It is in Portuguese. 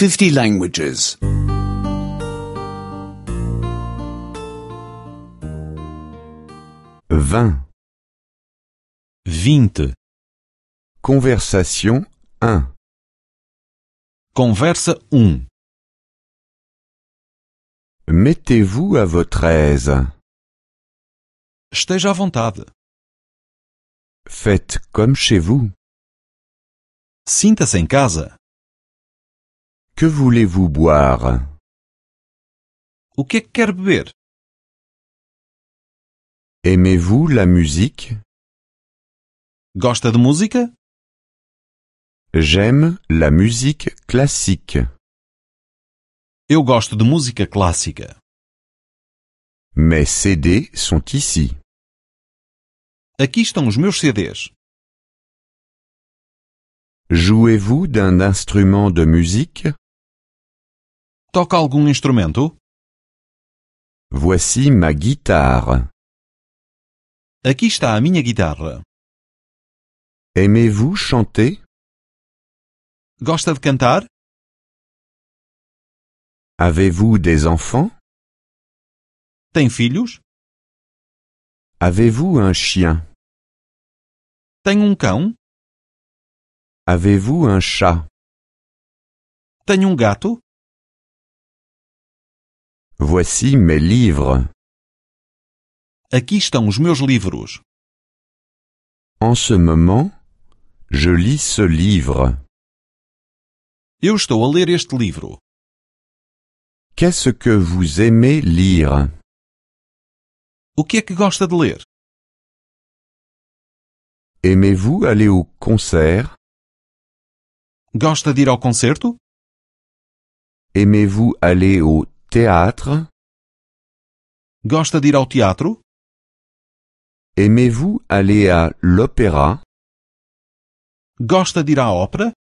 50 languages. 20. Conversation 1. Conversa 1. Mettez-vous à votre aise. Esteja à vontade. Faites comme chez vous. Sinta-se em casa. Que voulez-vous boire? O que é que quer beber? Aimez-vous la musique? Gosta de música? J'aime la musique classique. Eu gosto de música clássica. Mes CD sont ici. Aqui estão os meus CDs. Jouez-vous d'un instrument de musique? Toca algum instrumento? Voici ma guitare. Aqui está a minha guitarra. Aimez-vous chanter? Gosta de cantar? Avez-vous des enfants? Tem filhos? Avez-vous un chien? Tem um cão? Avez-vous un chat? Tem um gato? Voici mes livres. Aqui estão os meus livros. En ce moment, je lis ce livre. Eu estou a ler este livro. Qu'est-ce que vous aimez lire? O que é que gosta de ler? Aimez-vous aller au concert? Gosta de ir ao concerto? Aimez-vous aller au théâtre? Gosta de ir ao teatro? Aimez-vous aller à l'opéra? Gosta de ir à ópera?